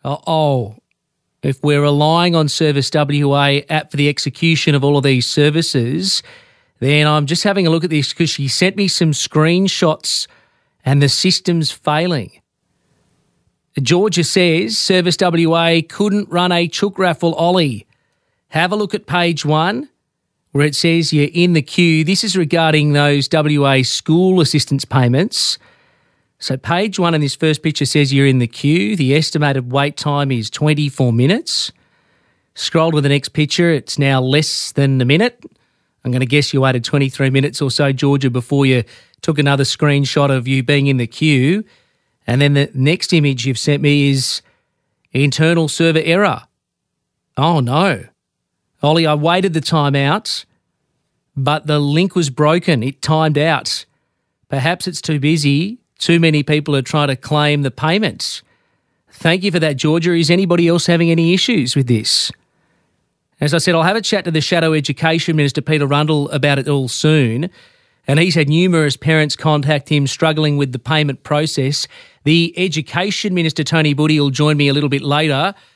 If we're relying on Service WA app for the execution of all of these services, then I'm just having a look at this because she sent me some screenshots and the system's failing. Georgia says Service WA couldn't run a chook raffle, Ollie. Have a look at page 1 where it says you're in the queue. This is regarding those WA school assistance payments. So page 1 in this first picture says you're in the queue. The estimated wait time is 24 minutes. Scroll to the next picture. It's now less than a minute. I'm going to guess you waited 23 minutes or so, Georgia, before you took another screenshot of you being in the queue. And then the next image you've sent me is internal server error. Oh, no. Ollie, I waited the time out, but the link was broken. It timed out. Perhaps it's too busy. Too many people are trying to claim the payments. Thank you for that, Georgia. Is anybody else having any issues with this? As I said, I'll have a chat to the Shadow Education Minister, Peter Rundle, about it all soon. And he's had numerous parents contact him struggling with the payment process. The Education Minister, Tony Buddy, will join me a little bit later.